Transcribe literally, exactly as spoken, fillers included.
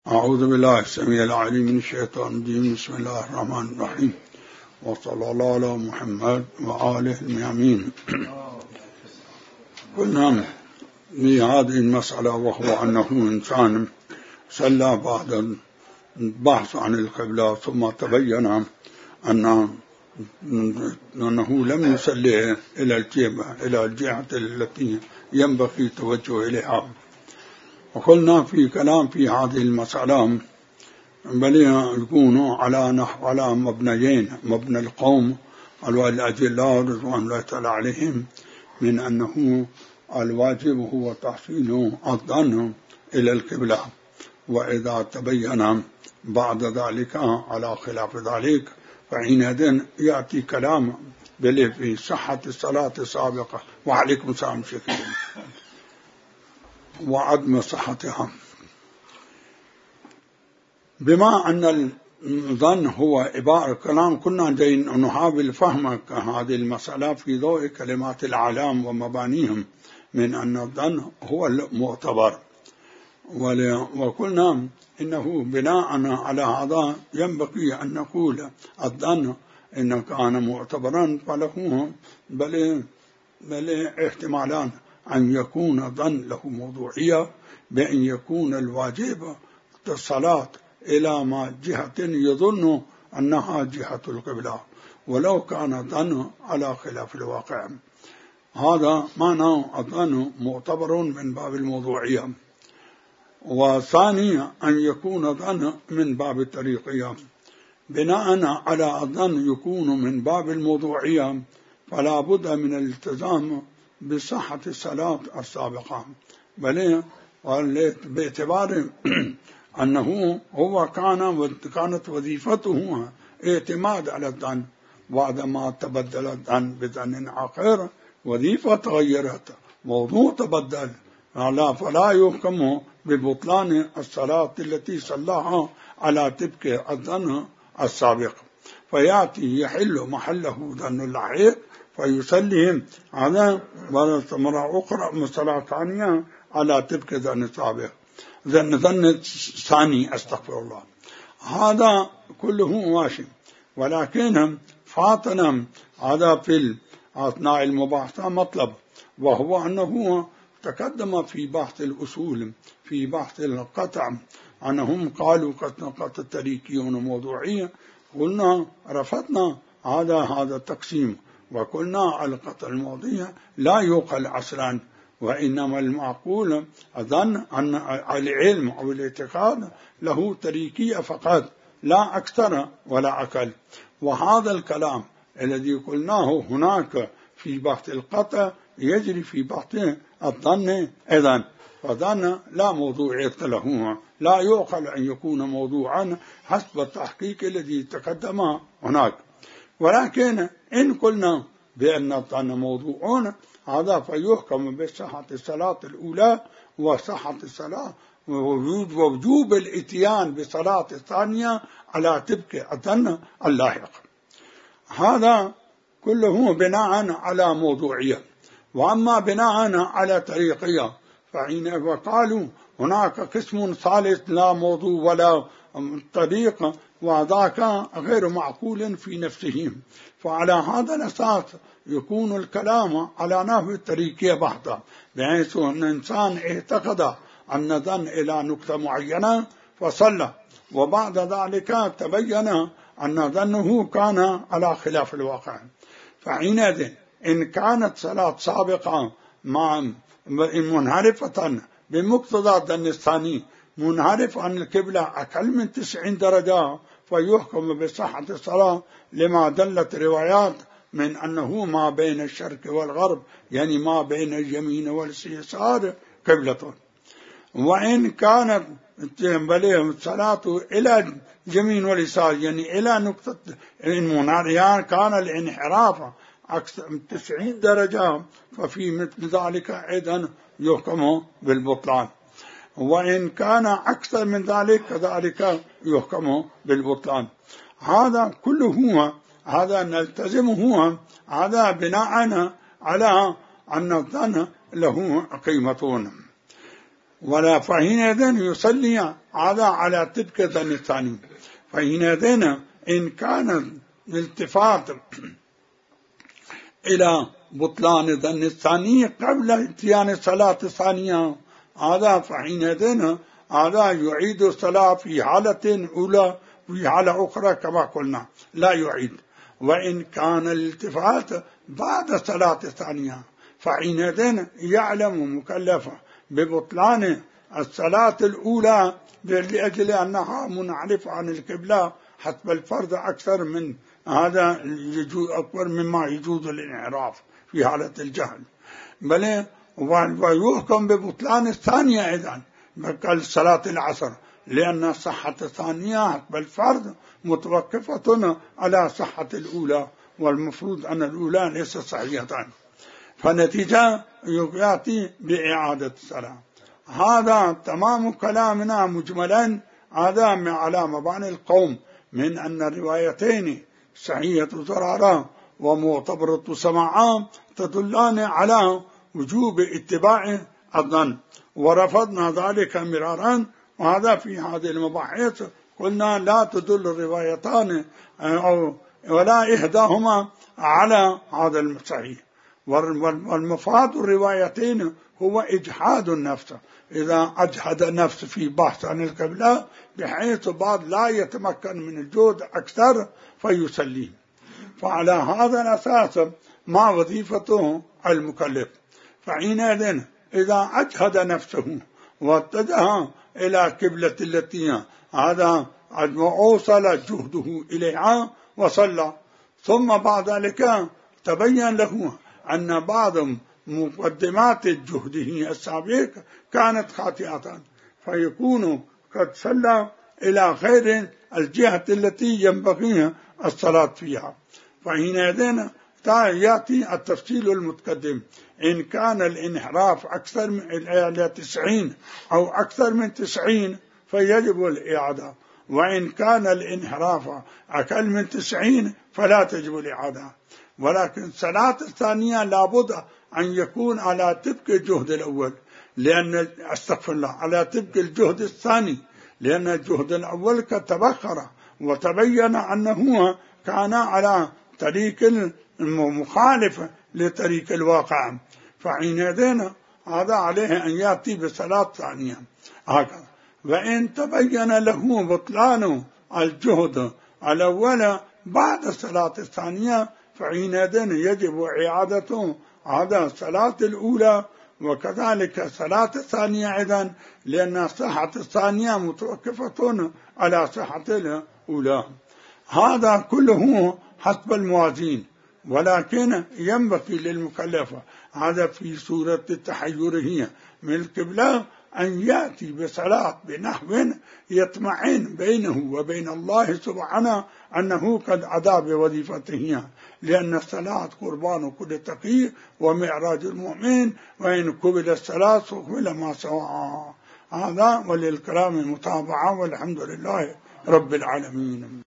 أعوذ بالله السميع العليم من الشيطان الرجيم. بسم الله الرحمن الرحيم، وصلى الله على محمد وآله الميامين. قلنا بهذه المسألة، وهو أنه إنسان صلى بعد البحث عن القبلة ثم تبين أن أنه لم يصلي إلى الجهة إلى الجهة التي ينبغي التوجه إليها. وقلنا في كلام في هذه المسألة بل يكون على نحو على مبنيين: مبنى القوم الأجلاء رضوان الله تعالى عليهم من أنه الواجب هو تحصيل الظن إلى القبلة، وإذا تبين بعد ذلك على خلاف ذلك فحينئذ يأتي كلام بل في صحة الصلاة السابقة وعليكم السلام شكرا وعدم صحتها. بما أن الظن هو عبارة كلام، كنا جايين نحاول فهم هذه المسألة في ضوء كلمات العلام ومبانيهم من أن الظن هو المعتبر، وقلنا إنه بناء على هذا ينبغي أن نقول الظن إن كان معتبرا فله بل بل احتمالان: أن يكون ظن له موضوعية بأن يكون الواجب الصلاة إلى ما جهة يظن أنها جهة القبلة ولو كان ظن على خلاف الواقع. هذا معنى الظن معتبر من باب الموضوعية. وثانيا أن يكون ظن من باب الطريقية. بناء على الظن يكون من باب الموضوعية فلا بد من الالتزام بصحة الصلاة السابقة، بل باعتبار أنه هو كان كانت وظيفته اعتماد على الظن، بعدما تبدل الظن بظن آخر وظيفة تغيرت، موضوع تبدل، فلا يحكم ببطلان الصلاة التي صلاها على تلك الظن السابق، فيأتي يحل محله ظن اللحيق فيسلم هذا مرة أخرى صلاة ثانية على تلك ظن السابق ظن ظن الثاني استغفر الله. هذا كله ماشي، ولكن فاتنا هذا في أثناء المباحثة مطلب، وهو أنه تقدم في بحث الأصول في بحث القطع أنهم قالوا قطع التريكيون موضوعية. قلنا رفضنا هذا هذا التقسيم، وقلنا القطع الموضوعية لا يوقل أصلا، وإنما المعقول أظن أن العلم أو الاعتقاد له تريكية فقط لا أكثر ولا أقل. وهذا الكلام الذي قلناه هناك في بحث القطع يجري في بحث الظن أيضا، فظن لا موضوعية له، لا يعقل أن يكون موضوعا حسب التحقيق الذي تقدم هناك. ولكن إن قلنا بأن الظن موضوع هذا فيحكم بصحة الصلاة الأولى وصحة الصلاة ووجود ووجوب الاتيان بصلاة الثانية على تلك الظن اللاحق. هذا كله بناء على موضوعية. وأما بناء على طريقية فحين وقالوا هناك قسم ثالث لا موضوع ولا طريق، وذاك غير معقول في نفسه، فعلى هذا الأساس يكون الكلام على نحو التريكية بحثا، بحيث أن الإنسان اعتقد أن ظن إلى نقطة معينة فصلى، وبعد ذلك تبين أن ظنه كان على خلاف الواقع، فحينئذ إن كانت صلاة سابقة مع منحرفة بمقتضى الظن الثاني منحرف عن القبلة أقل من تسعين درجة فيحكم بصحة الصلاة، لما دلت روايات من أنه ما بين الشرق والغرب يعني ما بين اليمين واليسار قبلة. وإن كانت الصلاة إلى اليمين واليسار يعني إلى نقطة المنحرف كان الانحراف أكثر من تسعين درجة ففي مثل ذلك أيضا يحكم بالبطلان، وإن كان أكثر من ذلك كذلك يحكم بالبطلان. هذا كله هو هذا نلتزمه، هذا بناء على أن الظن له قيمتون. ولا فحينئذ يصلي هذا على تلك الظن الثاني. فحينئذ إن كان الالتفات إلى بطلان الظن الثاني قبل اتيان الصلاة الثانية هذا فحينئذ هذا يعيد الصلاة في حالة أولى في حالة أخرى كما قلنا لا يعيد. وإن كان الالتفات بعد الصلاة الثانية فحينئذ يعلم مكلف ببطلان الصلاة الأولى لأجل أنها منعرف عن القبلة حسب الفرض أكثر من هذا أكبر مما يجوز الانحراف في حالة الجهل. بل ويحكم ببطلان الثانية أيضا كالصلاة العصر لأن صحة الثانية حسب الفرض متوقفة على صحة الأولى والمفروض أن الأولى ليست صحيحة فنتيجة يأتي بإعادة الصلاة. هذا تمام كلامنا مجملا هذا على مباني القوم من أن الروايتين صحيحة زرارة ومعتبرة سماعة تدلان على وجوب اتباع الظن ورفضنا ذلك مرارا. وهذا في هذه المباحث قلنا لا تدل الروايتان أو ولا إحداهما على هذا الصحيح. والمفاد الروايتين هو إجحاد النفس إذا أجحد النفس في بحث عن القبلة بحيث بعض لا يتمكن من الجهد أكثر فيسليه. فعلى هذا الأساس ما وظيفته المكلف. فحينئذ إذا أجهد نفسه واتجه إلى قبلة التي هذا وأوصل جهده إليها وصلى ثم بعد ذلك تبين له أن بعض مقدمات جهده السابق كانت خاطئة فيكون قد صلى إلى غير الجهة التي ينبغي الصلاة فيها. فحينئذ يأتي التفصيل المتقدم. إن كان الانحراف أكثر من تسعين أو أكثر من تسعين فيجب الإعادة، وإن كان الانحراف أقل من تسعين فلا تجب الإعادة. ولكن الصلاة الثانية لابد أن يكون على طبق الجهد الأول لأن استغفر الله على طبق الجهد الثاني لأن الجهد الأول قد تبخر وتبين أنه كان على طريق مخالف لطريق الواقع. فحينئذ هذا عليه أن يأتي بصلاة ثانية هكذا. وإن تبين له بطلان الجهد الأول بعد الصلاة الثانية فحينئذ يجب إعادة هذا الصلاة الأولى وكذلك الصلاة الثانية أيضا لأن صحة الثانية متوقفة على صحة الأولى. هذا كله حسب الموازين. ولكن ينبغي للمكلف هذا في سورة التحير هي من القبلة أن يأتي بصلاة بنحو يطمئن بينه وبين الله سبحانه أنه قد أدى بوظيفته لأن الصلاة قربان كل تقي ومعراج المؤمن وإن قبل الصلاة قبل ما سواها. هذا وللكلام المتابعة والحمد لله رب العالمين.